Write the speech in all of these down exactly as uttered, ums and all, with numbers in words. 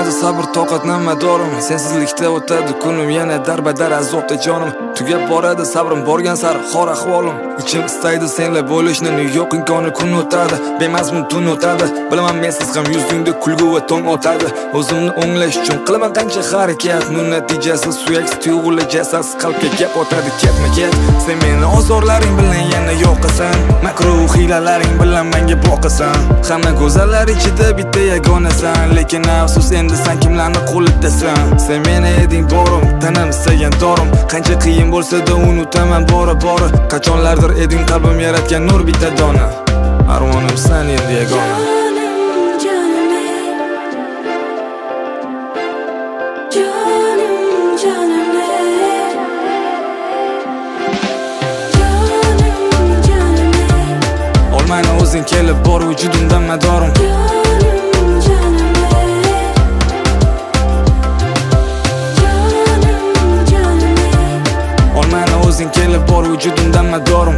qolmadi sabr toqat namadorim. Sensizlikda o'tadi kunim, yana darbadar azobda jonim. Tugab boradi sabrim borgan sari xor ahvolim. Ichim istaydi senlar bo'lishni, yo'q imkoni kun o'tadi, bemazmun tun o'tadi. Bilaman mensiz ham yuzingda kulgu va tong otadi. O'zimni o'nglash uchun qilaman qancha harakat, nu natijasi suyaksiz tuyg'ular jasadsiz qalbga gap otadi ketma ket. Sen meni ozorlaring bilan yana yo'qasan, makru hiylalaring bilan menga boqasan. Hamma go'zallar ichida bitta yagonasan, lekin afsus endi sen kimlarni qo'lidasan. Sen meni eding borim, tanam istagan dorim. Qancha qiyin bo'lsa-da unutaman bora bora. Qachonlardir eding qalbim yaratgan nur bitta dona. Armonim sen endi yagona. Olmayna o'zing kelib bor vujudimdan madorim. Olmayna o'zing kelib bor vujudimdan madorim.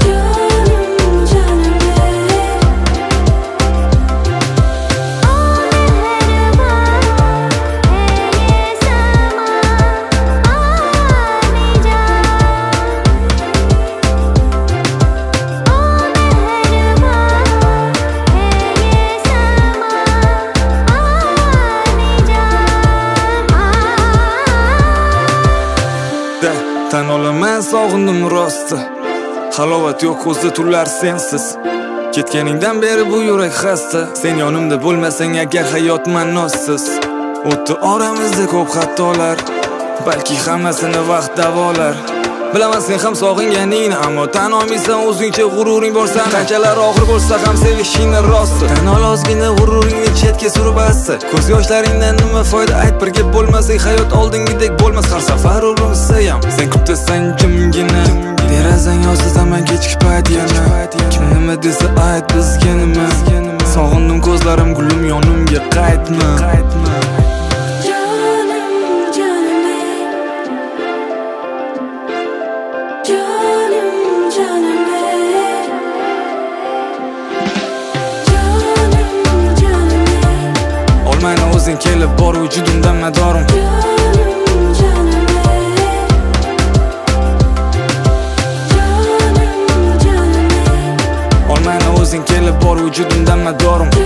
Tan olaman sog'indim rosti, halovat yo'q ko'zda tunlar sensiz. Ketganingdan beri bu yurak xasta, sen yonimda bo'lmasang agar hayot ma'nosiz. O'tdi oramizda ko'p xatolar, balki hammasini vaqt davolar. Bilaman sen ham sog'inganingni, ammo tan olmaysan o'zingcha g'ururing borsan. Qanchalar og'ir bo'lsa ham sevishingni rosti. Tan ol ozgina g'ururingni chetga surib assa. Ko'z yoshlaringdan nima foyda, ayt birga bo'lmasak hayot oldingidek bo'lmas. Har safar urunsayam sen kutasan jimgina. Derazang yozaman kechki payt yana. Kim nima desa ayt bizga nima. Sog'indim ko'zlarim gulim yonimga qaytma. Olmayna o'zing kelib bor vujudimdan madorim. Olmayna o'zing kelib bor vujudimdan madorim.